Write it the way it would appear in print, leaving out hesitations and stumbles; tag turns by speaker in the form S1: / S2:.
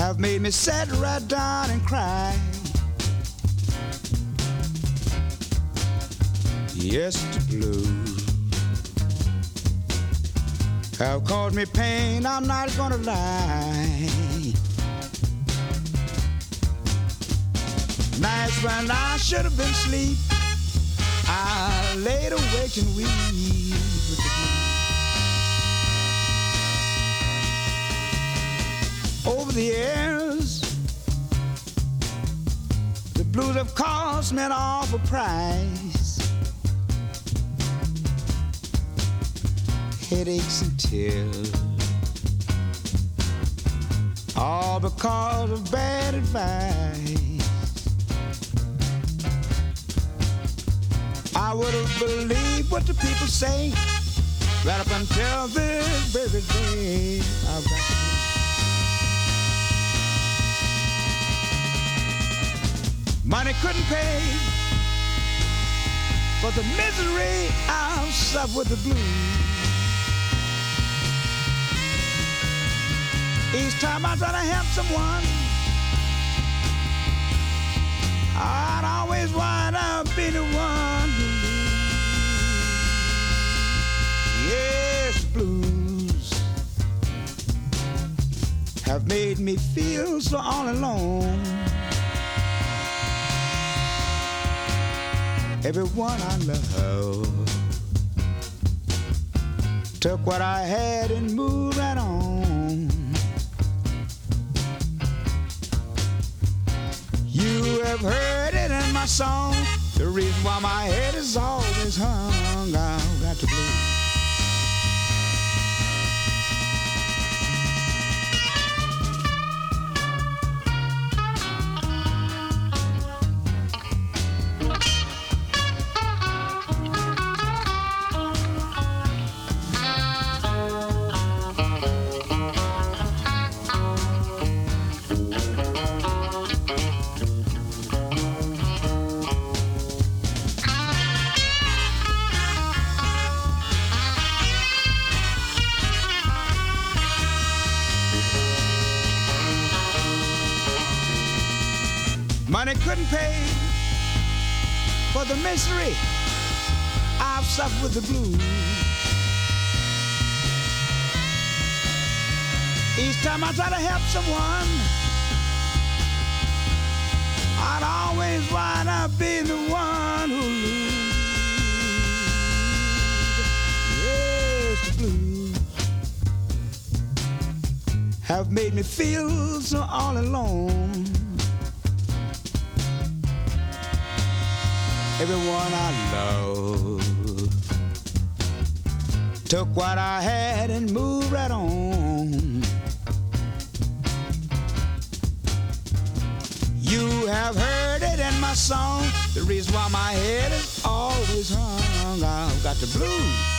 S1: have made me sit right down and cry. Yes, the blues have caused me pain, I'm not gonna lie. Nights when I should have been asleep, I laid awake and weep with the blues. Over the years, the blues have cost me an awful price. Headaches and tears, all because of bad advice. I would have believed what the people say right up until this very day. I've got to money couldn't pay for the misery I've suffered with the blues. Each time I try to help someone, I'd always wind up being the one who loses. Yes, blues have made me feel so all alone. Everyone I love took what I had and moved right on. You have heard it in my song, the reason why my head is always hung. I've got the blues. Money couldn't pay for the misery I've suffered with the blues. Each time I try to help someone, I'd always wind up being the one who loses. Yes, the blues have made me feel so all alone. Everyone I love took what I had and moved right on. You have heard it in my song, the reason why my head is always hung. I've got the blues.